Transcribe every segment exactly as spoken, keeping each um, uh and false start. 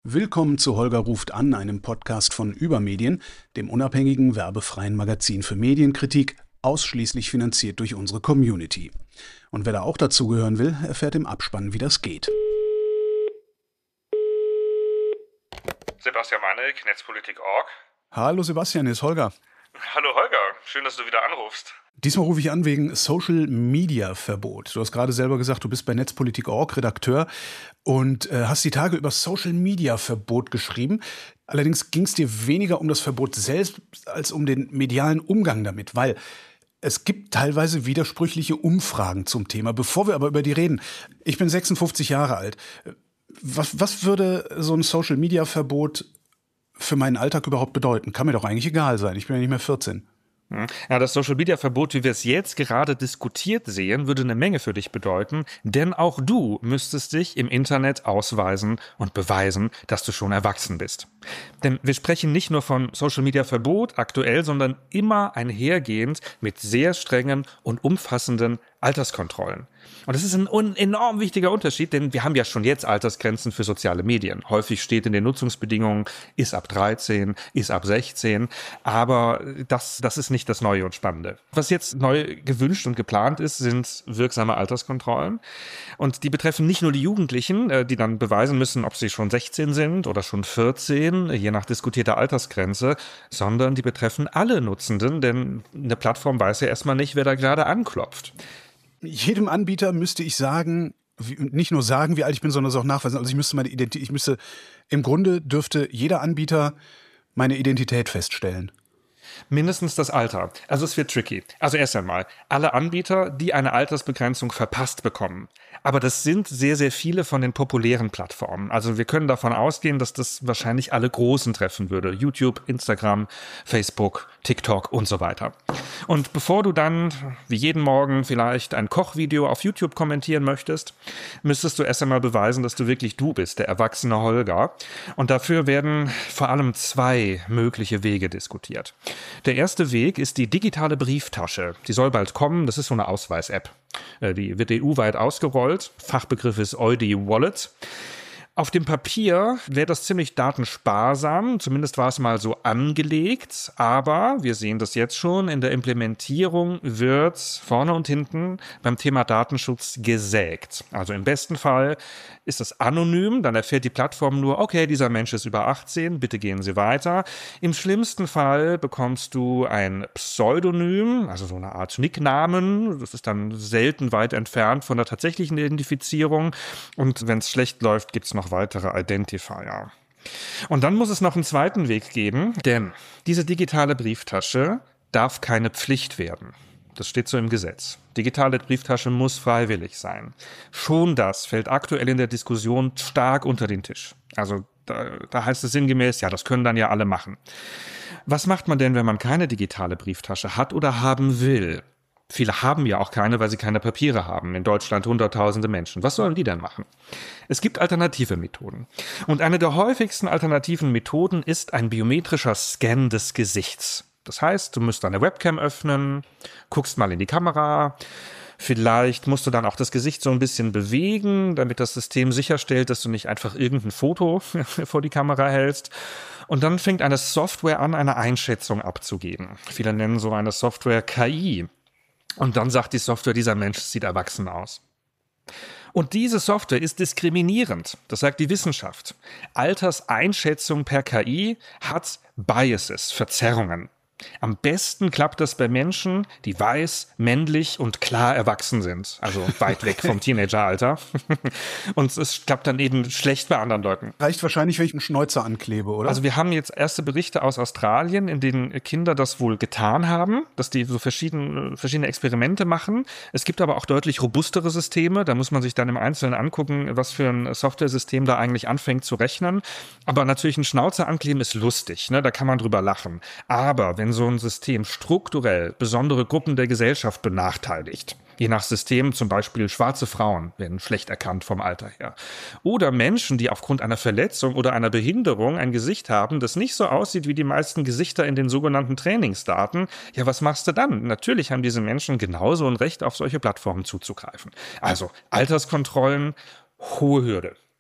Willkommen zu Holger ruft an, einem Podcast von Übermedien, dem unabhängigen werbefreien Magazin für Medienkritik, ausschließlich finanziert durch unsere Community. Und wer da auch dazugehören will, erfährt im Abspann, wie das geht. Sebastian Manek, Netzpolitik Punkt org. Hallo Sebastian, hier ist Holger. Hallo Holger, schön, dass du wieder anrufst. Diesmal rufe ich an wegen Social-Media-Verbot. Du hast gerade selber gesagt, du bist bei Netzpolitik Punkt org Redakteur und äh, hast die Tage über Social-Media-Verbot geschrieben. Allerdings ging es dir weniger um das Verbot selbst als um den medialen Umgang damit, weil es gibt teilweise widersprüchliche Umfragen zum Thema. Bevor wir aber über die reden, ich bin sechsundfünfzig Jahre alt. Was, was würde so ein Social-Media-Verbot für meinen Alltag überhaupt bedeuten? Kann mir doch eigentlich egal sein, ich bin ja nicht mehr vierzehn. Ja, das Social-Media-Verbot, wie wir es jetzt gerade diskutiert sehen, würde eine Menge für dich bedeuten, denn auch du müsstest dich im Internet ausweisen und beweisen, dass du schon erwachsen bist. Denn wir sprechen nicht nur von Social-Media-Verbot aktuell, sondern immer einhergehend mit sehr strengen und umfassenden Alterskontrollen. Und das ist ein enorm wichtiger Unterschied, denn wir haben ja schon jetzt Altersgrenzen für soziale Medien. Häufig steht in den Nutzungsbedingungen, ist ab dreizehn, ist ab sechzehn, aber das, das ist nicht das Neue und Spannende. Was jetzt neu gewünscht und geplant ist, sind wirksame Alterskontrollen. Und die betreffen nicht nur die Jugendlichen, die dann beweisen müssen, ob sie schon sechzehn sind oder schon vierzehn, je nach diskutierter Altersgrenze, sondern die betreffen alle Nutzenden, denn eine Plattform weiß ja erstmal nicht, wer da gerade anklopft. Jedem Anbieter müsste ich sagen, wie, nicht nur sagen, wie alt ich bin, sondern es auch nachweisen. Also ich müsste meine Identität, ich müsste, im Grunde dürfte jeder Anbieter meine Identität feststellen. Mindestens das Alter. Also es wird tricky. Also erst einmal, alle Anbieter, die eine Altersbegrenzung verpasst bekommen. Aber das sind sehr, sehr viele von den populären Plattformen. Also wir können davon ausgehen, dass das wahrscheinlich alle Großen treffen würde. YouTube, Instagram, Facebook, TikTok und so weiter. Und bevor du dann, wie jeden Morgen, vielleicht ein Kochvideo auf YouTube kommentieren möchtest, müsstest du erst einmal beweisen, dass du wirklich du bist, der erwachsene Holger. Und dafür werden vor allem zwei mögliche Wege diskutiert. Der erste Weg ist die digitale Brieftasche. Die soll bald kommen. Das ist so eine Ausweis-App. Die wird E U-weit ausgerollt. Fachbegriff ist E U I D Wallet. Auf dem Papier wäre das ziemlich datensparsam, zumindest war es mal so angelegt, aber wir sehen das jetzt schon, in der Implementierung wird vorne und hinten beim Thema Datenschutz gesägt. Also im besten Fall ist das anonym, dann erfährt die Plattform nur, okay, dieser Mensch ist über achtzehn, bitte gehen Sie weiter. Im schlimmsten Fall bekommst du ein Pseudonym, also so eine Art Nicknamen, das ist dann selten weit entfernt von der tatsächlichen Identifizierung und wenn es schlecht läuft, gibt es noch weitere Identifier. Und dann muss es noch einen zweiten Weg geben, denn diese digitale Brieftasche darf keine Pflicht werden. Das steht so im Gesetz. Digitale Brieftasche muss freiwillig sein. Schon das fällt aktuell in der Diskussion stark unter den Tisch. Also da, da heißt es sinngemäß, ja, das können dann ja alle machen. Was macht man denn, wenn man keine digitale Brieftasche hat oder haben will? Viele haben ja auch keine, weil sie keine Papiere haben. In Deutschland hunderttausende Menschen. Was sollen die denn machen? Es gibt alternative Methoden. Und eine der häufigsten alternativen Methoden ist ein biometrischer Scan des Gesichts. Das heißt, du musst deine Webcam öffnen, guckst mal in die Kamera. Vielleicht musst du dann auch das Gesicht so ein bisschen bewegen, damit das System sicherstellt, dass du nicht einfach irgendein Foto vor die Kamera hältst. Und dann fängt eine Software an, eine Einschätzung abzugeben. Viele nennen so eine Software K I. Und dann sagt die Software, dieser Mensch sieht erwachsen aus. Und diese Software ist diskriminierend. Das sagt die Wissenschaft. Alterseinschätzung per K I hat Biases, Verzerrungen. Am besten klappt das bei Menschen, die weiß, männlich und klar erwachsen sind. Also weit weg vom Teenageralter. Und es klappt dann eben schlecht bei anderen Leuten. Reicht wahrscheinlich, wenn ich einen Schnäuzer anklebe, oder? Also wir haben jetzt erste Berichte aus Australien, in denen Kinder das wohl getan haben, dass die so verschiedene, verschiedene Experimente machen. Es gibt aber auch deutlich robustere Systeme. Da muss man sich dann im Einzelnen angucken, was für ein Software-System da eigentlich anfängt zu rechnen. Aber natürlich ein Schnauzer ankleben ist lustig, ne? Da kann man drüber lachen. Aber wenn so ein System strukturell besondere Gruppen der Gesellschaft benachteiligt, je nach System zum Beispiel schwarze Frauen werden schlecht erkannt vom Alter her, oder Menschen, die aufgrund einer Verletzung oder einer Behinderung ein Gesicht haben, das nicht so aussieht wie die meisten Gesichter in den sogenannten Trainingsdaten, ja, was machst du dann? Natürlich haben diese Menschen genauso ein Recht, auf solche Plattformen zuzugreifen. Also Alterskontrollen, hohe Hürde.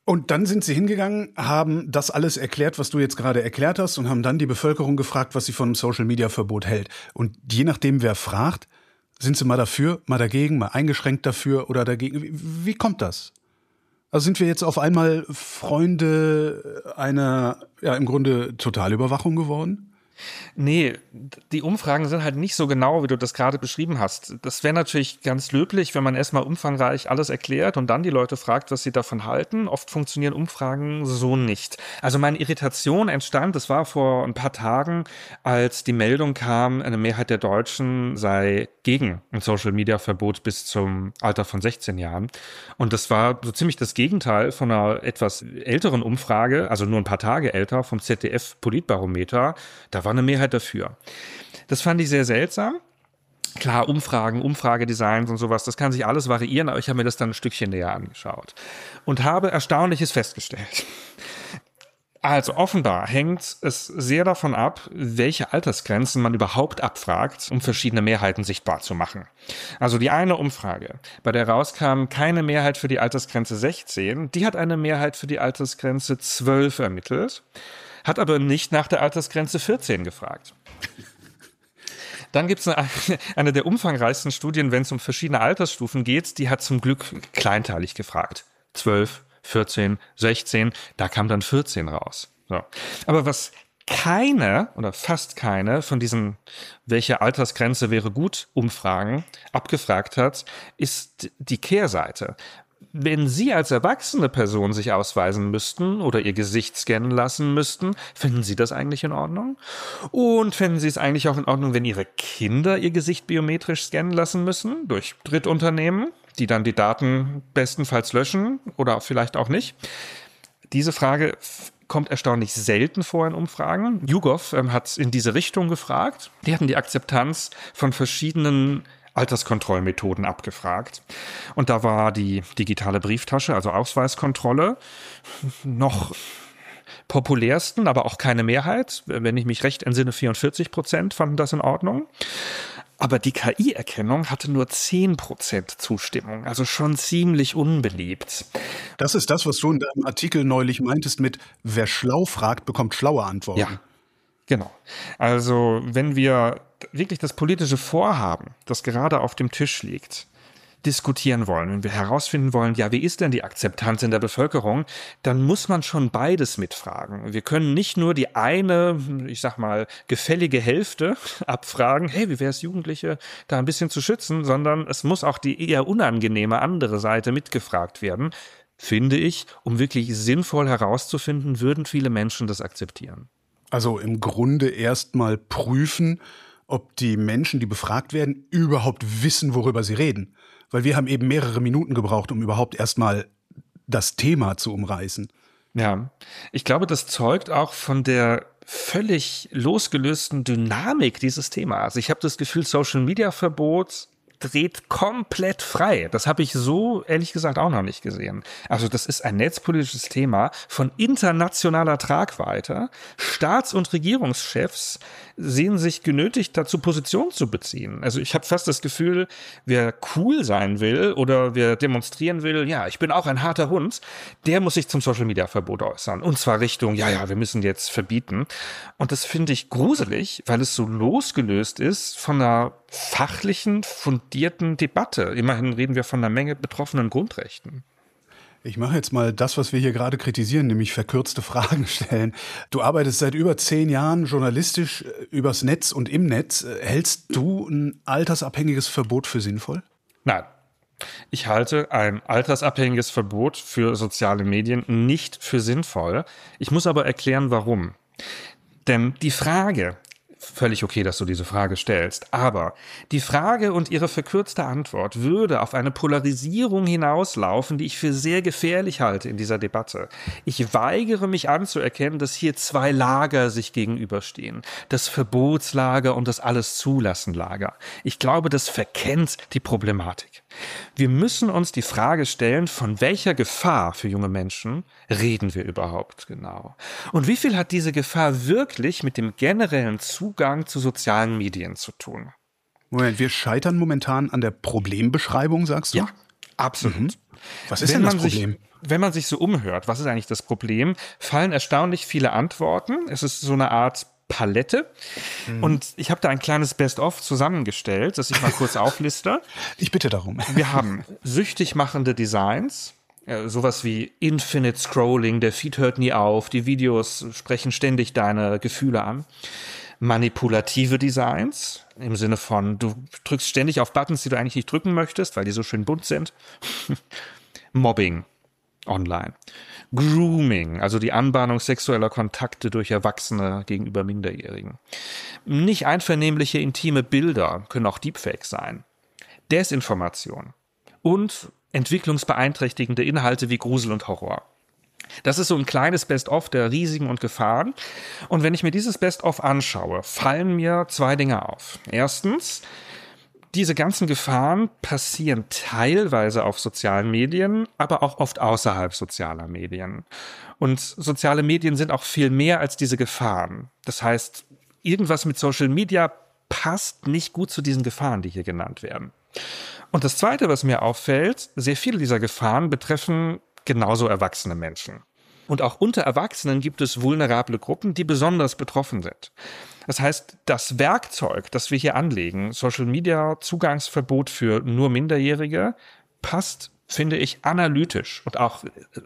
Und dann sind Sie hingegangen, haben das alles erklärt, was du jetzt gerade erklärt hast, und haben dann die Bevölkerung gefragt, was sie von einem Social-Media-Verbot hält. Und je nachdem, wer fragt, sind Sie mal dafür, mal dagegen, mal eingeschränkt dafür oder dagegen. Wie, wie kommt das? Also sind wir jetzt auf einmal Freunde einer, ja, im Grunde Totalüberwachung geworden? Nee, die Umfragen sind halt nicht so genau, wie du das gerade beschrieben hast. Das wäre natürlich ganz löblich, wenn man erstmal umfangreich alles erklärt und dann die Leute fragt, was sie davon halten. Oft funktionieren Umfragen so nicht. Also meine Irritation entstand, das war vor ein paar Tagen, als die Meldung kam, eine Mehrheit der Deutschen sei gegen ein Social-Media-Verbot bis zum Alter von sechzehn Jahren. Und das war so ziemlich das Gegenteil von einer etwas älteren Umfrage, also nur ein paar Tage älter, vom Z D F-Politbarometer. Da war eine Mehrheit dafür. Das fand ich sehr seltsam. Klar, Umfragen, Umfragedesigns und sowas, das kann sich alles variieren, aber ich habe mir das dann ein Stückchen näher angeschaut und habe Erstaunliches festgestellt. Also offenbar hängt es sehr davon ab, welche Altersgrenzen man überhaupt abfragt, um verschiedene Mehrheiten sichtbar zu machen. Also die eine Umfrage, bei der rauskam keine Mehrheit für die Altersgrenze sechzehn, die hat eine Mehrheit für die Altersgrenze zwölf ermittelt, hat aber nicht nach der Altersgrenze vierzehn gefragt. Dann gibt es eine, eine der umfangreichsten Studien, wenn es um verschiedene Altersstufen geht, die hat zum Glück kleinteilig gefragt. zwölf, vierzehn, sechzehn, da kam dann vierzehn raus. So. Aber was keine oder fast keine von diesen welche Altersgrenze wäre gut Umfragen abgefragt hat, ist die Kehrseite. Wenn Sie als erwachsene Person sich ausweisen müssten oder Ihr Gesicht scannen lassen müssten, finden Sie das eigentlich in Ordnung? Und finden Sie es eigentlich auch in Ordnung, wenn Ihre Kinder ihr Gesicht biometrisch scannen lassen müssen durch Drittunternehmen, die dann die Daten bestenfalls löschen oder vielleicht auch nicht? Diese Frage kommt erstaunlich selten vor in Umfragen. YouGov ähm, hat in diese Richtung gefragt. Die hatten die Akzeptanz von verschiedenen Alterskontrollmethoden abgefragt. Und da war die digitale Brieftasche, also Ausweiskontrolle, noch populärsten, aber auch keine Mehrheit. Wenn ich mich recht entsinne, vierundvierzig Prozent fanden das in Ordnung. Aber die K I-Erkennung hatte nur zehn Prozent Zustimmung, also schon ziemlich unbeliebt. Das ist das, was du in deinem Artikel neulich meintest mit wer schlau fragt, bekommt schlaue Antworten. Ja, genau. Also wenn wir wirklich das politische Vorhaben, das gerade auf dem Tisch liegt, diskutieren wollen, wenn wir herausfinden wollen, ja, wie ist denn die Akzeptanz in der Bevölkerung, dann muss man schon beides mitfragen. Wir können nicht nur die eine, ich sag mal, gefällige Hälfte abfragen, hey, wie wäre es, Jugendliche da ein bisschen zu schützen, sondern es muss auch die eher unangenehme andere Seite mitgefragt werden, finde ich, um wirklich sinnvoll herauszufinden, würden viele Menschen das akzeptieren. Also im Grunde erst mal prüfen, ob die Menschen, die befragt werden, überhaupt wissen, worüber sie reden. Weil wir haben eben mehrere Minuten gebraucht, um überhaupt erstmal das Thema zu umreißen. Ja, ich glaube, das zeugt auch von der völlig losgelösten Dynamik dieses Themas. Ich habe das Gefühl, Social-Media-Verbot dreht komplett frei. Das habe ich so, ehrlich gesagt, auch noch nicht gesehen. Also das ist ein netzpolitisches Thema von internationaler Tragweite. Staats- und Regierungschefs sehen sich genötigt, dazu Position zu beziehen. Also ich habe fast das Gefühl, wer cool sein will oder wer demonstrieren will, ja, ich bin auch ein harter Hund, der muss sich zum Social-Media-Verbot äußern. Und zwar Richtung, ja, ja, wir müssen jetzt verbieten. Und das finde ich gruselig, weil es so losgelöst ist von einer fachlichen, fundierten Debatte. Immerhin reden wir von einer Menge betroffenen Grundrechten. Ich mache jetzt mal das, was wir hier gerade kritisieren, nämlich verkürzte Fragen stellen. Du arbeitest seit über zehn Jahren journalistisch übers Netz und im Netz. Hältst du ein altersabhängiges Verbot für sinnvoll? Nein. Ich halte ein altersabhängiges Verbot für soziale Medien nicht für sinnvoll. Ich muss aber erklären, warum. Denn die Frage, völlig okay, dass du diese Frage stellst, aber die Frage und ihre verkürzte Antwort würde auf eine Polarisierung hinauslaufen, die ich für sehr gefährlich halte in dieser Debatte. Ich weigere mich anzuerkennen, dass hier zwei Lager sich gegenüberstehen. Das Verbotslager und das Alles-Zulassen-Lager. Ich glaube, das verkennt die Problematik. Wir müssen uns die Frage stellen, von welcher Gefahr für junge Menschen reden wir überhaupt genau? Und wie viel hat diese Gefahr wirklich mit dem generellen Zugang zu sozialen Medien zu tun? Moment, wir scheitern momentan an der Problembeschreibung, sagst du? Ja, Absolut. Mhm. Was ist denn das Problem? Sich, wenn man sich so umhört, was ist eigentlich das Problem, fallen erstaunlich viele Antworten. Es ist so eine Art Palette. Mhm. Und ich habe da ein kleines Best-of zusammengestellt, das ich mal kurz aufliste. Ich bitte darum. Wir haben süchtig machende Designs, äh, sowas wie Infinite Scrolling, der Feed hört nie auf, die Videos sprechen ständig deine Gefühle an. Manipulative Designs, im Sinne von, du drückst ständig auf Buttons, die du eigentlich nicht drücken möchtest, weil die so schön bunt sind. Mobbing online. Grooming, also die Anbahnung sexueller Kontakte durch Erwachsene gegenüber Minderjährigen. Nicht einvernehmliche intime Bilder können auch Deepfakes sein. Desinformation und entwicklungsbeeinträchtigende Inhalte wie Grusel und Horror. Das ist so ein kleines Best-of der Risiken und Gefahren. Und wenn ich mir dieses Best-of anschaue, fallen mir zwei Dinge auf. Erstens, diese ganzen Gefahren passieren teilweise auf sozialen Medien, aber auch oft außerhalb sozialer Medien. Und soziale Medien sind auch viel mehr als diese Gefahren. Das heißt, irgendwas mit Social Media passt nicht gut zu diesen Gefahren, die hier genannt werden. Und das Zweite, was mir auffällt, sehr viele dieser Gefahren betreffen genauso erwachsene Menschen. Und auch unter Erwachsenen gibt es vulnerable Gruppen, die besonders betroffen sind. Das heißt, das Werkzeug, das wir hier anlegen, Social Media Zugangsverbot für nur Minderjährige, passt, finde ich, analytisch und auch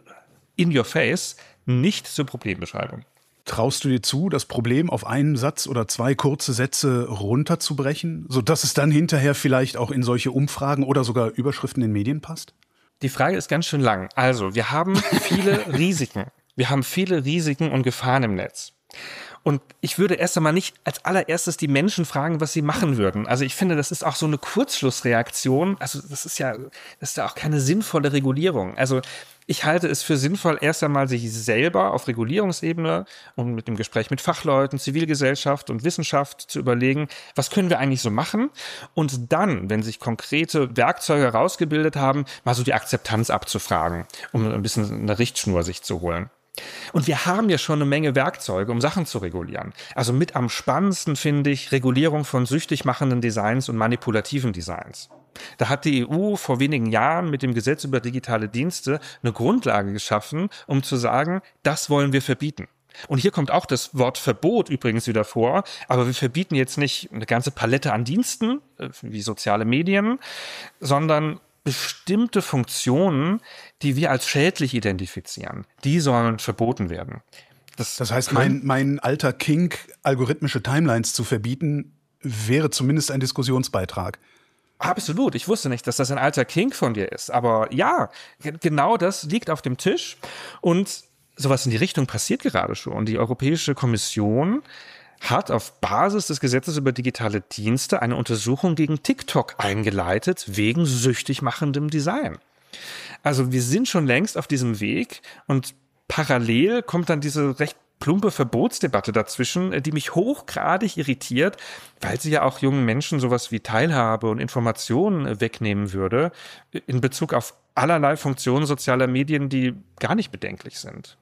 in your face nicht zur Problembeschreibung. Traust du dir zu, das Problem auf einen Satz oder zwei kurze Sätze runterzubrechen, sodass es dann hinterher vielleicht auch in solche Umfragen oder sogar Überschriften in Medien passt? Die Frage ist ganz schön lang. Also, wir haben viele Risiken. Wir haben viele Risiken und Gefahren im Netz. Und ich würde erst einmal nicht als allererstes die Menschen fragen, was sie machen würden. Also ich finde, das ist auch so eine Kurzschlussreaktion. Also das ist ja, das ist ja auch keine sinnvolle Regulierung. Also ich halte es für sinnvoll, erst einmal sich selber auf Regulierungsebene und mit dem Gespräch mit Fachleuten, Zivilgesellschaft und Wissenschaft zu überlegen, was können wir eigentlich so machen? Und dann, wenn sich konkrete Werkzeuge herausgebildet haben, mal so die Akzeptanz abzufragen, um ein bisschen eine Richtschnur sich zu holen. Und wir haben ja schon eine Menge Werkzeuge, um Sachen zu regulieren. Also mit am spannendsten finde ich Regulierung von süchtig machenden Designs und manipulativen Designs. Da hat die E U vor wenigen Jahren mit dem Gesetz über digitale Dienste eine Grundlage geschaffen, um zu sagen, das wollen wir verbieten. Und hier kommt auch das Wort Verbot übrigens wieder vor, aber wir verbieten jetzt nicht eine ganze Palette an Diensten, wie soziale Medien, sondern bestimmte Funktionen, die wir als schädlich identifizieren, die sollen verboten werden. Das, das heißt, mein, mein alter Kink, algorithmische Timelines zu verbieten, wäre zumindest ein Diskussionsbeitrag. Absolut. Ich wusste nicht, dass das ein alter Kink von dir ist. Aber ja, g- genau das liegt auf dem Tisch. Und sowas in die Richtung passiert gerade schon. Die Europäische Kommission hat auf Basis des Gesetzes über digitale Dienste eine Untersuchung gegen TikTok eingeleitet, wegen süchtig machendem Design. Also wir sind schon längst auf diesem Weg und parallel kommt dann diese recht plumpe Verbotsdebatte dazwischen, die mich hochgradig irritiert, weil sie ja auch jungen Menschen sowas wie Teilhabe und Informationen wegnehmen würde, in Bezug auf allerlei Funktionen sozialer Medien, die gar nicht bedenklich sind.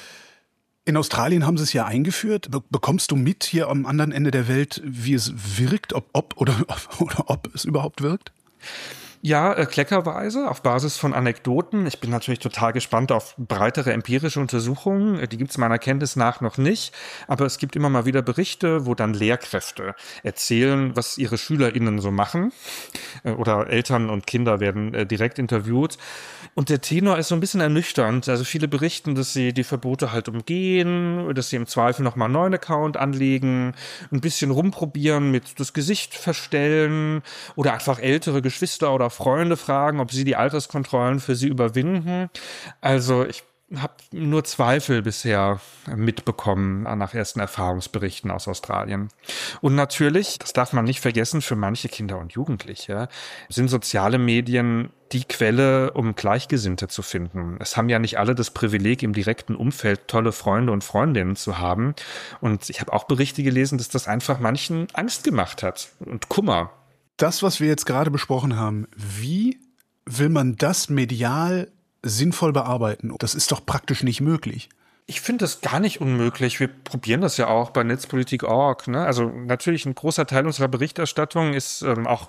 In Australien haben sie es ja eingeführt. Be- bekommst du mit hier am anderen Ende der Welt, wie es wirkt, ob, ob oder, oder ob es überhaupt wirkt? Ja, äh, kleckerweise, auf Basis von Anekdoten. Ich bin natürlich total gespannt auf breitere empirische Untersuchungen. Die gibt es meiner Kenntnis nach noch nicht. Aber es gibt immer mal wieder Berichte, wo dann Lehrkräfte erzählen, was ihre SchülerInnen so machen. Äh, oder Eltern und Kinder werden äh, direkt interviewt. Und der Tenor ist so ein bisschen ernüchternd. Also viele berichten, dass sie die Verbote halt umgehen, dass sie im Zweifel nochmal einen neuen Account anlegen, ein bisschen rumprobieren mit das Gesicht verstellen oder einfach ältere Geschwister oder Freunde fragen, ob sie die Alterskontrollen für sie überwinden. Also ich habe nur Zweifel bisher mitbekommen nach ersten Erfahrungsberichten aus Australien. Und natürlich, das darf man nicht vergessen, für manche Kinder und Jugendliche sind soziale Medien die Quelle, um Gleichgesinnte zu finden. Es haben ja nicht alle das Privileg, im direkten Umfeld tolle Freunde und Freundinnen zu haben. Und ich habe auch Berichte gelesen, dass das einfach manchen Angst gemacht hat und Kummer. Das, was wir jetzt gerade besprochen haben, wie will man das medial sinnvoll bearbeiten? Das ist doch praktisch nicht möglich. Ich finde das gar nicht unmöglich. Wir probieren das ja auch bei Netzpolitik Punkt org. Ne? Also natürlich ein großer Teil unserer Berichterstattung ist ähm, auch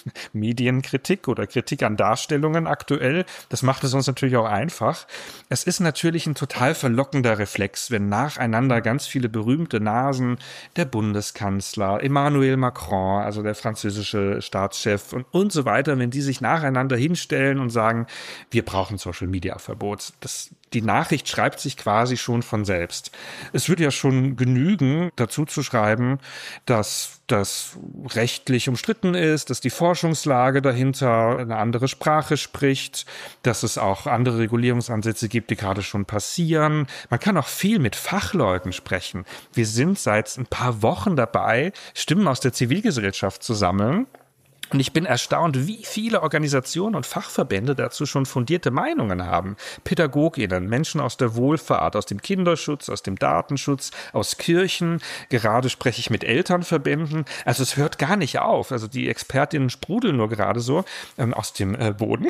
Medienkritik oder Kritik an Darstellungen aktuell. Das macht es uns natürlich auch einfach. Es ist natürlich ein total verlockender Reflex, wenn nacheinander ganz viele berühmte Nasen, der Bundeskanzler, Emmanuel Macron, also der französische Staatschef und, und so weiter, wenn die sich nacheinander hinstellen und sagen, wir brauchen Social-Media-Verbot. Das Die Nachricht schreibt sich quasi schon von selbst. Es würde ja schon genügen, dazu zu schreiben, dass das rechtlich umstritten ist, dass die Forschungslage dahinter eine andere Sprache spricht, dass es auch andere Regulierungsansätze gibt, die gerade schon passieren. Man kann auch viel mit Fachleuten sprechen. Wir sind seit ein paar Wochen dabei, Stimmen aus der Zivilgesellschaft zu sammeln. Und ich bin erstaunt, wie viele Organisationen und Fachverbände dazu schon fundierte Meinungen haben. PädagogInnen, Menschen aus der Wohlfahrt, aus dem Kinderschutz, aus dem Datenschutz, aus Kirchen. Gerade spreche ich mit Elternverbänden. Also es hört gar nicht auf. Also die ExpertInnen sprudeln nur gerade so ähm, aus dem äh, Boden.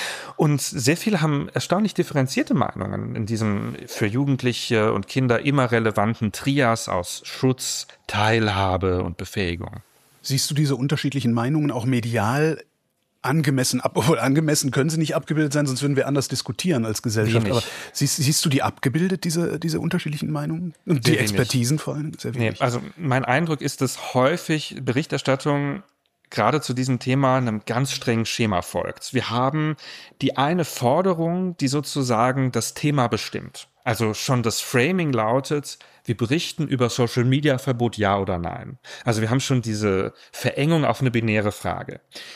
Und sehr viele haben erstaunlich differenzierte Meinungen in diesem für Jugendliche und Kinder immer relevanten Trias aus Schutz, Teilhabe und Befähigung. Siehst du diese unterschiedlichen Meinungen auch medial angemessen ab? Obwohl angemessen können sie nicht abgebildet sein, sonst würden wir anders diskutieren als Gesellschaft. Wenig. Aber siehst, siehst du die abgebildet, diese, diese unterschiedlichen Meinungen? Und die Sehr Expertisen vor allem? Sehr wenig. Nee, also mein Eindruck ist, dass häufig Berichterstattung gerade zu diesem Thema einem ganz strengen Schema folgt. Wir haben die eine Forderung, die sozusagen das Thema bestimmt. Also schon das Framing lautet, wir berichten über Social-Media-Verbot, ja oder nein. Also wir haben schon diese Verengung auf eine binäre Frage.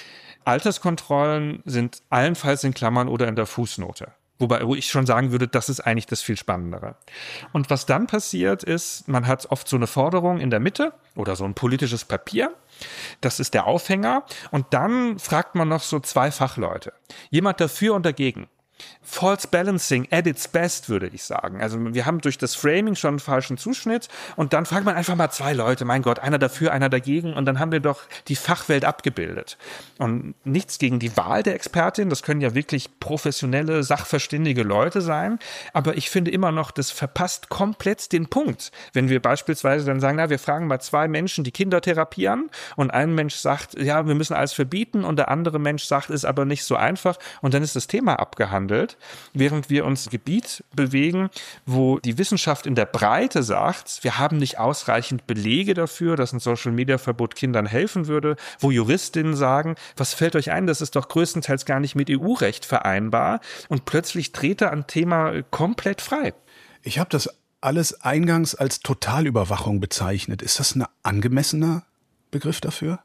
Alterskontrollen sind allenfalls in Klammern oder in der Fußnote. Wobei wo ich schon sagen würde, das ist eigentlich das viel Spannendere. Und was dann passiert ist, man hat oft so eine Forderung in der Mitte oder so ein politisches Papier. Das ist der Aufhänger. Und dann fragt man noch so zwei Fachleute. Jemand dafür und dagegen. False Balancing at its best, würde ich sagen. Also wir haben durch das Framing schon einen falschen Zuschnitt und dann fragt man einfach mal zwei Leute, mein Gott, einer dafür, einer dagegen und dann haben wir doch die Fachwelt abgebildet. Und nichts gegen die Wahl der Expertin, das können ja wirklich professionelle, sachverständige Leute sein, aber ich finde immer noch, das verpasst komplett den Punkt. Wenn wir beispielsweise dann sagen, na, wir fragen mal zwei Menschen, die Kinder therapieren und ein Mensch sagt, ja, wir müssen alles verbieten und der andere Mensch sagt, ist aber nicht so einfach und dann ist das Thema abgehandelt. Während wir uns im Gebiet bewegen, wo die Wissenschaft in der Breite sagt, wir haben nicht ausreichend Belege dafür, dass ein Social-Media-Verbot Kindern helfen würde, wo Juristinnen sagen, was fällt euch ein, das ist doch größtenteils gar nicht mit E U-Recht vereinbar und plötzlich dreht er ein Thema komplett frei. Ich habe das alles eingangs als Totalüberwachung bezeichnet. Ist das ein angemessener Begriff dafür?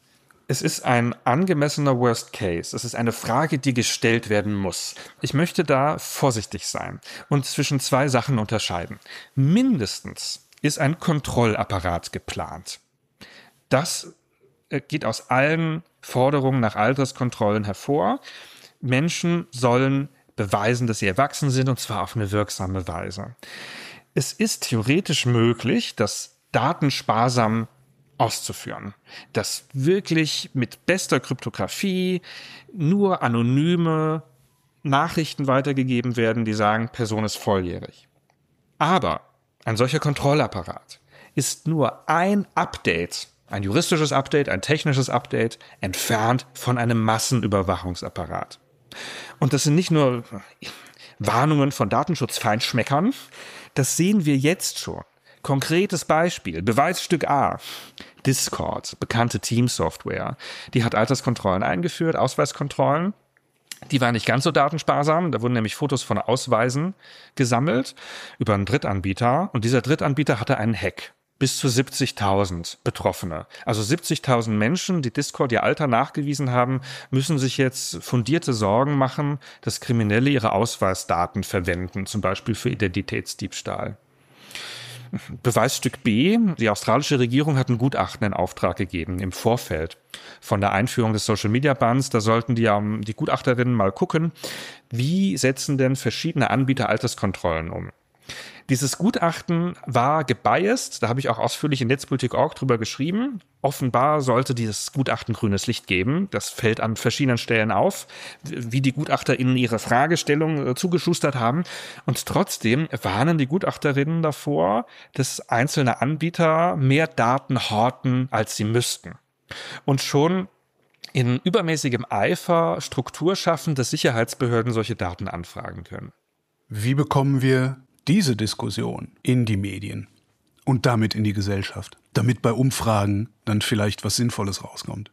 Es ist ein angemessener Worst Case. Es ist eine Frage, die gestellt werden muss. Ich möchte da vorsichtig sein und zwischen zwei Sachen unterscheiden. Mindestens ist ein Kontrollapparat geplant. Das geht aus allen Forderungen nach Alterskontrollen hervor. Menschen sollen beweisen, dass sie erwachsen sind, und zwar auf eine wirksame Weise. Es ist theoretisch möglich, dass Daten sparsam auszuführen, dass wirklich mit bester Kryptographie nur anonyme Nachrichten weitergegeben werden, die sagen, Person ist volljährig. Aber ein solcher Kontrollapparat ist nur ein Update, ein juristisches Update, ein technisches Update, entfernt von einem Massenüberwachungsapparat. Und das sind nicht nur Warnungen von Datenschutzfeinschmeckern, das sehen wir jetzt schon. Konkretes Beispiel, Beweisstück A, Discord, bekannte Teamsoftware, die hat Alterskontrollen eingeführt, Ausweiskontrollen. Die war nicht ganz so datensparsam, da wurden nämlich Fotos von Ausweisen gesammelt über einen Drittanbieter und dieser Drittanbieter hatte einen Hack. Bis zu siebzigtausend Betroffene. Also siebzigtausend Menschen, die Discord ihr Alter nachgewiesen haben, müssen sich jetzt fundierte Sorgen machen, dass Kriminelle ihre Ausweisdaten verwenden, zum Beispiel für Identitätsdiebstahl. Beweisstück B, die australische Regierung hat ein Gutachten in Auftrag gegeben im Vorfeld von der Einführung des Social-Media-Bans. Da sollten die, um, die Gutachterinnen mal gucken, wie setzen denn verschiedene Anbieter Alterskontrollen um. Dieses Gutachten war gebiased, da habe ich auch ausführlich in Netzpolitik Punkt org drüber geschrieben. Offenbar sollte dieses Gutachten grünes Licht geben. Das fällt an verschiedenen Stellen auf, wie die GutachterInnen ihre Fragestellung zugeschustert haben. Und trotzdem warnen die Gutachterinnen davor, dass einzelne Anbieter mehr Daten horten, als sie müssten. Und schon in übermäßigem Eifer Struktur schaffen, dass Sicherheitsbehörden solche Daten anfragen können. Wie bekommen wir diese Diskussion in die Medien und damit in die Gesellschaft, damit bei Umfragen dann vielleicht was Sinnvolles rauskommt?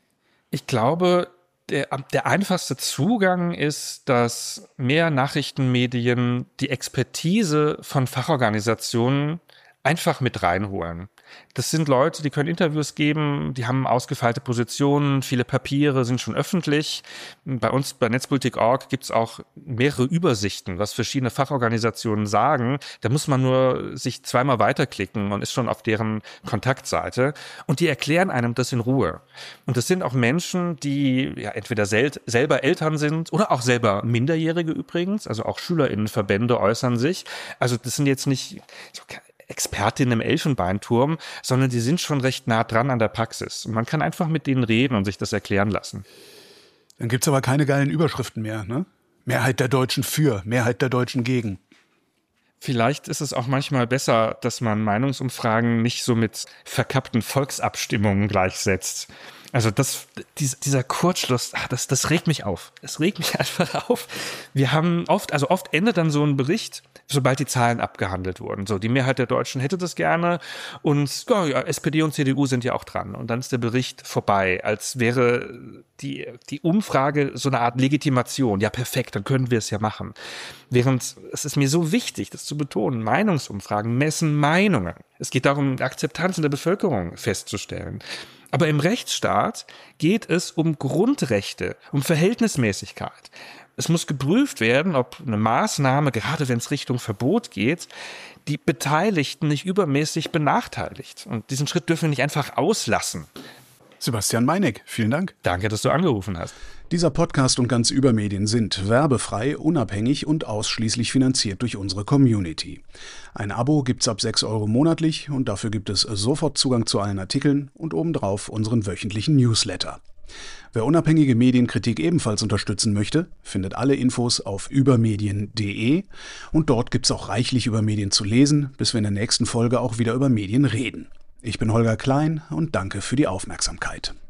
Ich glaube, der, der einfachste Zugang ist, dass mehr Nachrichtenmedien die Expertise von Fachorganisationen einfach mit reinholen. Das sind Leute, die können Interviews geben, die haben ausgefeilte Positionen, viele Papiere sind schon öffentlich. Bei uns bei Netzpolitik Punkt org gibt es auch mehrere Übersichten, was verschiedene Fachorganisationen sagen. Da muss man nur sich zweimal weiterklicken und ist schon auf deren Kontaktseite. Und die erklären einem das in Ruhe. Und das sind auch Menschen, die ja entweder sel- selber Eltern sind oder auch selber Minderjährige übrigens. Also auch SchülerInnenverbände äußern sich. Also das sind jetzt nicht so Expertinnen im Elfenbeinturm, sondern die sind schon recht nah dran an der Praxis. Und man kann einfach mit denen reden und sich das erklären lassen. Dann gibt's aber keine geilen Überschriften mehr, ne? Mehrheit der Deutschen für, Mehrheit der Deutschen gegen. Vielleicht ist es auch manchmal besser, dass man Meinungsumfragen nicht so mit verkappten Volksabstimmungen gleichsetzt. Also das, dieser Kurzschluss, das, das regt mich auf. Es regt mich einfach auf. Wir haben oft, also oft endet dann so ein Bericht, sobald die Zahlen abgehandelt wurden. So, die Mehrheit der Deutschen hätte das gerne und ja, ja, S P D und C D U sind ja auch dran. Und dann ist der Bericht vorbei, als wäre die, die Umfrage so eine Art Legitimation. Ja, perfekt, dann können wir es ja machen. Während es ist mir so wichtig, das zu betonen, Meinungsumfragen messen Meinungen. Es geht darum, Akzeptanz in der Bevölkerung festzustellen. Aber im Rechtsstaat geht es um Grundrechte, um Verhältnismäßigkeit. Es muss geprüft werden, ob eine Maßnahme, gerade wenn es Richtung Verbot geht, die Beteiligten nicht übermäßig benachteiligt. Und diesen Schritt dürfen wir nicht einfach auslassen. Sebastian Meineck, vielen Dank. Danke, dass du angerufen hast. Dieser Podcast und ganz Übermedien sind werbefrei, unabhängig und ausschließlich finanziert durch unsere Community. Ein Abo gibt's ab sechs Euro monatlich und dafür gibt es sofort Zugang zu allen Artikeln und obendrauf unseren wöchentlichen Newsletter. Wer unabhängige Medienkritik ebenfalls unterstützen möchte, findet alle Infos auf übermedien punkt de und dort gibt's auch reichlich über Medien zu lesen, bis wir in der nächsten Folge auch wieder über Medien reden. Ich bin Holger Klein und danke für die Aufmerksamkeit.